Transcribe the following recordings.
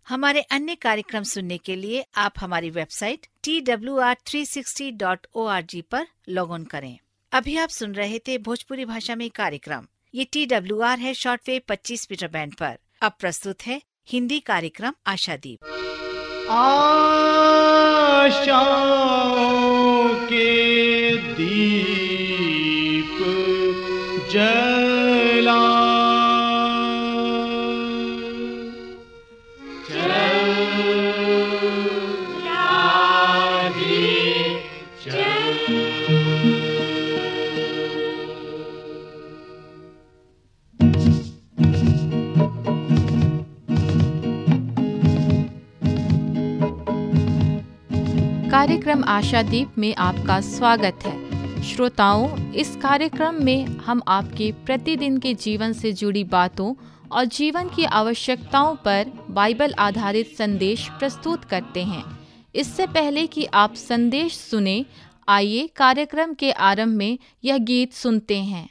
हमारे अन्य कार्यक्रम सुनने के लिए आप हमारी वेबसाइट twr360.org पर लॉग ऑन करें। अभी आप सुन रहे थे भोजपुरी भाषा में कार्यक्रम। ये TWR है शॉर्टवेव 25 मीटर बैंड पर। अब प्रस्तुत है हिंदी कार्यक्रम आशादीप। आशाओं के दीप जला कार्यक्रम आशादीप में आपका स्वागत है। श्रोताओं, इस कार्यक्रम में हम आपके प्रतिदिन के जीवन से जुड़ी बातों और जीवन की आवश्यकताओं पर बाइबल आधारित संदेश प्रस्तुत करते हैं। इससे पहले कि आप संदेश सुने, आइए कार्यक्रम के आरंभ में यह गीत सुनते हैं।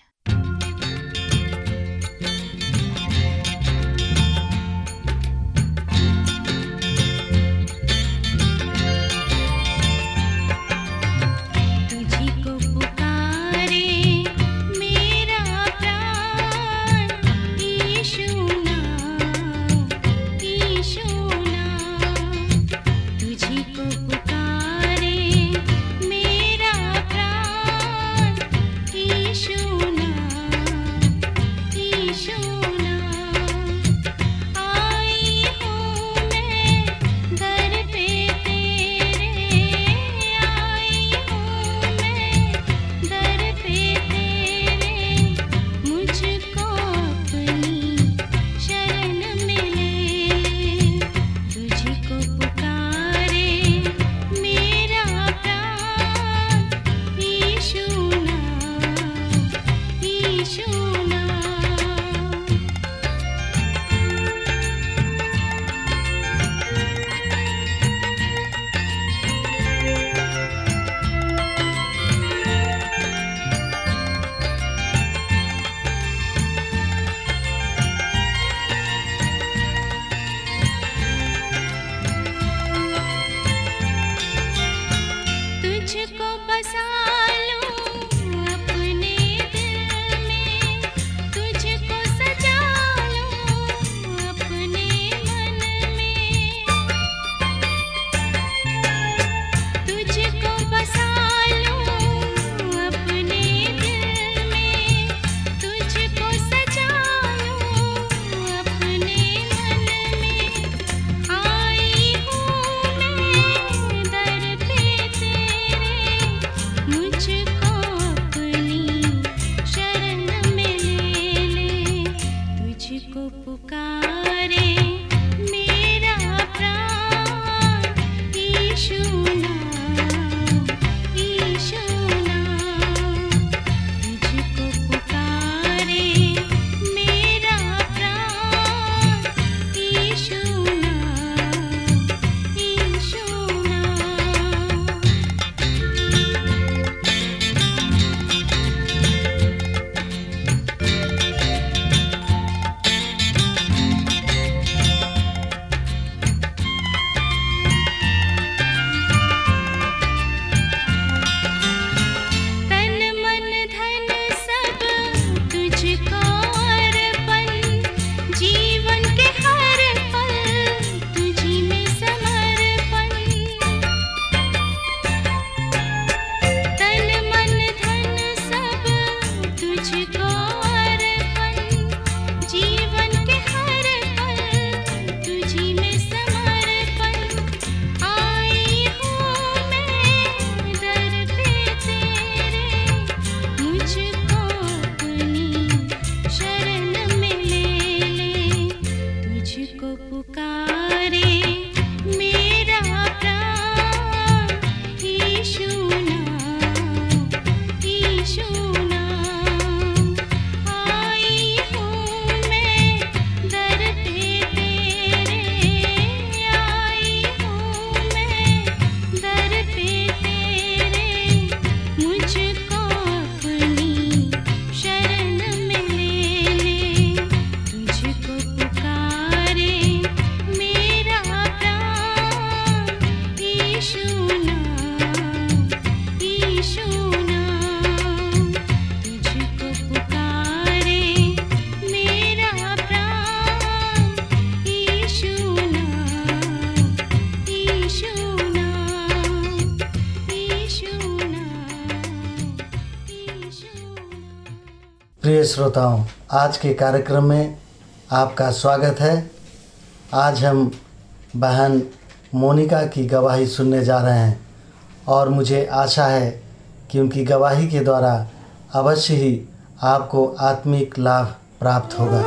प्रिय श्रोताओं, आज के कार्यक्रम में आपका स्वागत है। आज हम बहन मोनिका की गवाही सुनने जा रहे हैं और मुझे आशा है कि उनकी गवाही के द्वारा अवश्य ही आपको आत्मिक लाभ प्राप्त होगा।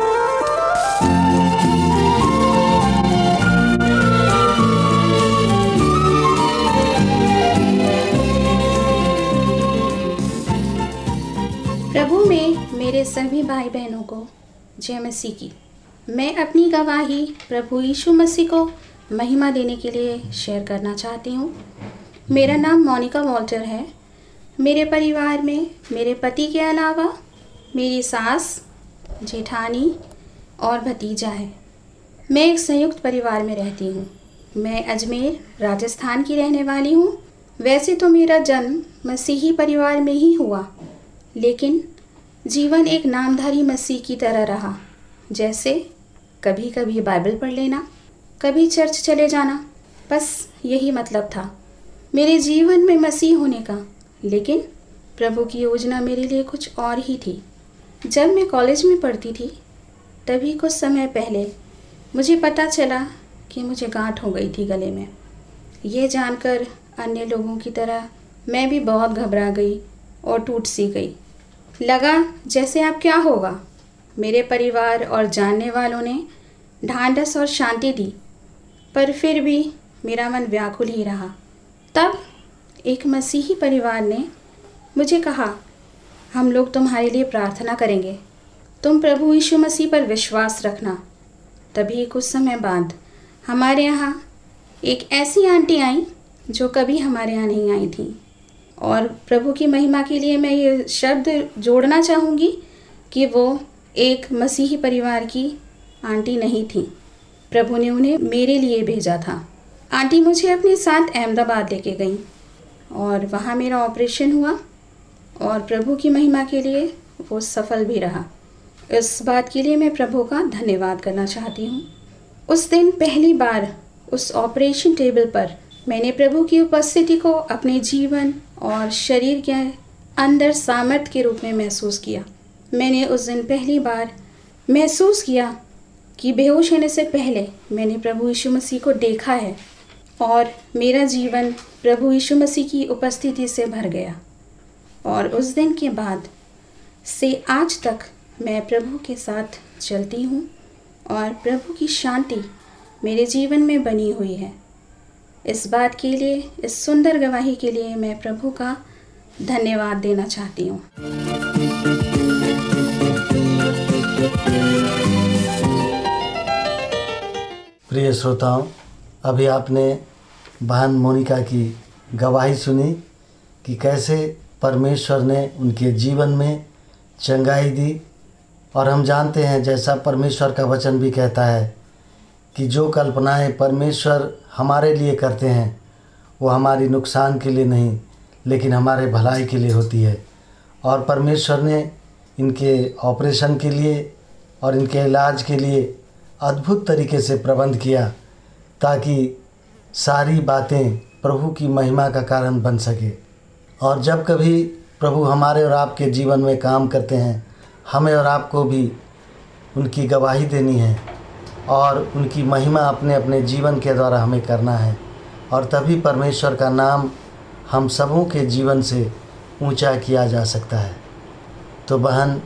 प्रभु में मेरे सभी भाई बहनों को जय मसीह की। मैं अपनी गवाही प्रभु यीशु मसीह को महिमा देने के लिए शेयर करना चाहती हूँ। मेरा नाम मोनिका वॉल्टर है। मेरे परिवार में मेरे पति के अलावा मेरी सास, जेठानी और भतीजा है। मैं एक संयुक्त परिवार में रहती हूँ। मैं अजमेर, राजस्थान की रहने वाली हूँ। वैसे तो मेरा जन्म मसीही परिवार में ही हुआ, लेकिन जीवन एक नामधारी मसीह की तरह रहा। जैसे कभी कभी बाइबल पढ़ लेना, कभी चर्च चले जाना, बस यही मतलब था मेरे जीवन में मसीह होने का। लेकिन प्रभु की योजना मेरे लिए कुछ और ही थी। जब मैं कॉलेज में पढ़ती थी तभी कुछ समय पहले मुझे पता चला कि मुझे गांठ हो गई थी गले में। ये जानकर अन्य लोगों की तरह मैं भी बहुत घबरा गई और टूट सी गई। लगा जैसे अब क्या होगा। मेरे परिवार और जानने वालों ने ढांढस और शांति दी, पर फिर भी मेरा मन व्याकुल ही रहा। तब एक मसीही परिवार ने मुझे कहा, हम लोग तुम्हारे लिए प्रार्थना करेंगे, तुम प्रभु यीशु मसीह पर विश्वास रखना। तभी कुछ समय बाद हमारे यहाँ एक ऐसी आंटी आई जो कभी हमारे यहाँ नहीं आई थी। और प्रभु की महिमा के लिए मैं ये शब्द जोड़ना चाहूँगी कि वो एक मसीही परिवार की आंटी नहीं थी। प्रभु ने उन्हें मेरे लिए भेजा था। आंटी मुझे अपने साथ अहमदाबाद लेके गई और वहाँ मेरा ऑपरेशन हुआ और प्रभु की महिमा के लिए वो सफल भी रहा। इस बात के लिए मैं प्रभु का धन्यवाद करना चाहती हूँ। उस दिन पहली बार उस ऑपरेशन टेबल पर मैंने प्रभु की उपस्थिति को अपने जीवन और शरीर के अंदर सामर्थ्य के रूप में महसूस किया। मैंने उस दिन पहली बार महसूस किया कि बेहोश होने से पहले मैंने प्रभु यीशु मसीह को देखा है और मेरा जीवन प्रभु यीशु मसीह की उपस्थिति से भर गया। और उस दिन के बाद से आज तक मैं प्रभु के साथ चलती हूँ और प्रभु की शांति मेरे जीवन में बनी हुई है। इस बात के लिए, इस सुंदर गवाही के लिए मैं प्रभु का धन्यवाद देना चाहती हूँ। प्रिय श्रोताओं, अभी आपने बहन मोनिका की गवाही सुनी कि कैसे परमेश्वर ने उनके जीवन में चंगाई दी। और हम जानते हैं, जैसा परमेश्वर का वचन भी कहता है कि जो कल्पनाएं परमेश्वर हमारे लिए करते हैं वो हमारी नुकसान के लिए नहीं लेकिन हमारे भलाई के लिए होती है। और परमेश्वर ने इनके ऑपरेशन के लिए और इनके इलाज के लिए अद्भुत तरीके से प्रबंध किया ताकि सारी बातें प्रभु की महिमा का कारण बन सके। और जब कभी प्रभु हमारे और आपके जीवन में काम करते हैं, हमें और आपको भी उनकी गवाही देनी है और उनकी महिमा अपने अपने जीवन के द्वारा हमें करना है। और तभी परमेश्वर का नाम हम सबों के जीवन से ऊंचा किया जा सकता है। तो बहन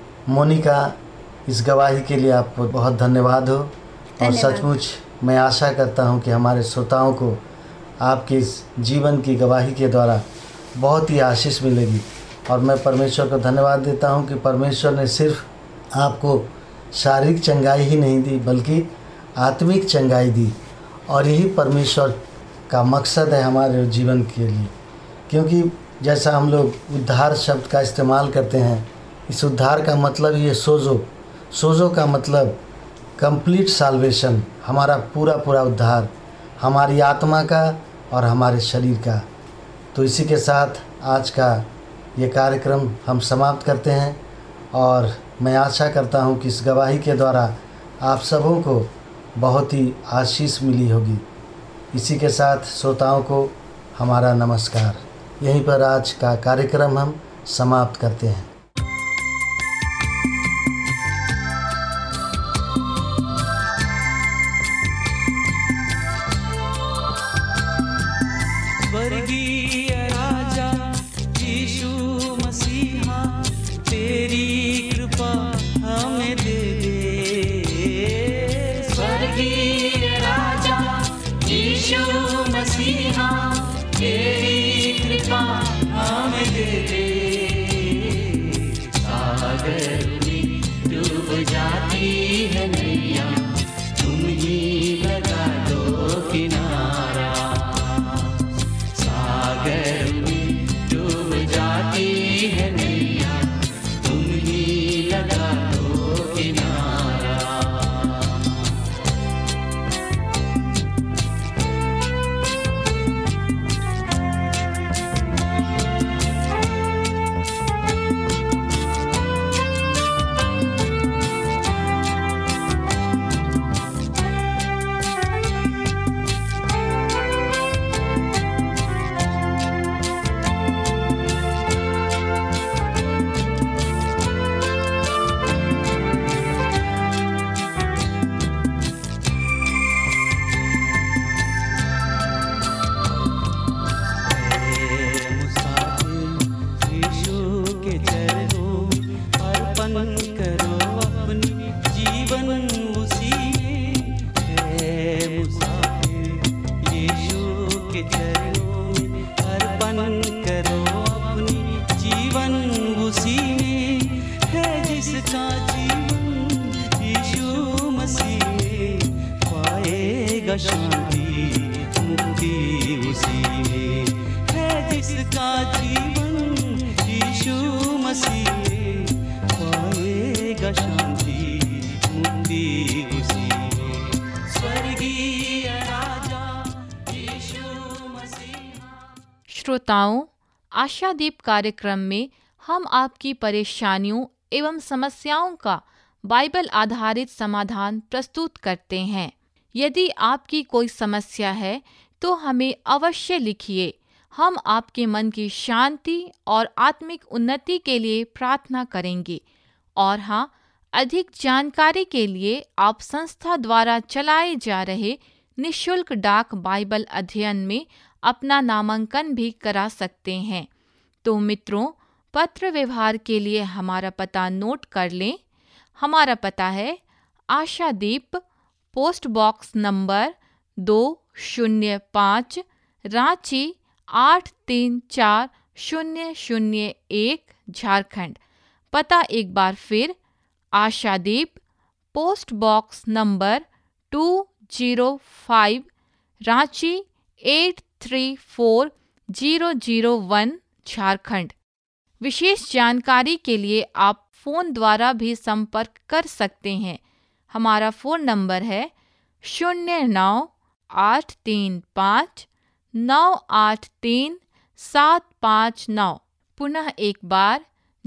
मोनिका, इस गवाही के लिए आपको बहुत धन्यवाद हो। और सचमुच मैं आशा करता हूं कि हमारे श्रोताओं को आपके इस जीवन की गवाही के द्वारा बहुत ही आशीष मिलेगी। और मैं परमेश्वर को धन्यवाद देता हूं कि परमेश्वर ने सिर्फ आपको शारीरिक चंगाई ही नहीं दी बल्कि आत्मिक चंगाई दी। और यही परमेश्वर का मकसद है हमारे जीवन के लिए। क्योंकि जैसा हम लोग उद्धार शब्द का इस्तेमाल करते हैं, इस उद्धार का मतलब ये सोजो का मतलब कंप्लीट साल्वेशन, हमारा पूरा उद्धार, हमारी आत्मा का और हमारे शरीर का। तो इसी के साथ आज का ये कार्यक्रम हम समाप्त करते हैं और मैं आशा करता हूँ कि इस गवाही के द्वारा आप सबों को बहुत ही आशीष मिली होगी। इसी के साथ श्रोताओं को हमारा नमस्कार। यहीं पर आज का कार्यक्रम हम समाप्त करते हैं। तेरी कृपा हमें दे दे। सागर में डूब जाती है नैया, तुम ही लगा दो किनारा। सागर में डूब जाती है नैया, तुम ही लगा दो किनारा। शांति मुक्ति उसी में है, जिसका जीवन यीशु मसीह में पाएगा शांति मुक्ति उसी में। स्वर्गीय राजा यीशु मसीह। श्रोताओं, आशादीप कार्यक्रम में हम आपकी परेशानियों एवं समस्याओं का बाइबल आधारित समाधान प्रस्तुत करते हैं। यदि आपकी कोई समस्या है तो हमें अवश्य लिखिए। हम आपके मन की शांति और आत्मिक उन्नति के लिए प्रार्थना करेंगे। और हाँ, अधिक जानकारी के लिए आप संस्था द्वारा चलाए जा रहे निःशुल्क डाक बाइबल अध्ययन में अपना नामांकन भी करा सकते हैं। तो मित्रों, पत्र व्यवहार के लिए हमारा पता नोट कर लें। हमारा पता है Ashadeep, post box number 205, Ranchi 834001, Jharkhand. पता एक बार फिर, Ashadeep, post box number 205, Ranchi 834001, Jharkhand. विशेष जानकारी के लिए आप फ़ोन द्वारा भी संपर्क कर सकते हैं। हमारा फ़ोन नंबर है 09835983 पुनः एक बार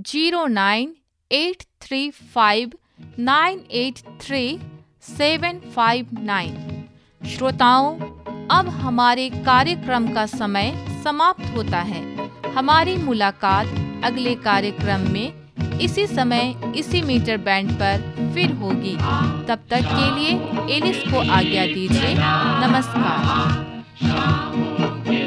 09835983759। श्रोताओं, अब हमारे कार्यक्रम का समय समाप्त होता है। हमारी मुलाकात अगले कार्यक्रम में इसी समय इसी मीटर बैंड पर फिर होगी। तब तक के लिए एलिस को आज्ञा दीजिए। नमस्कार।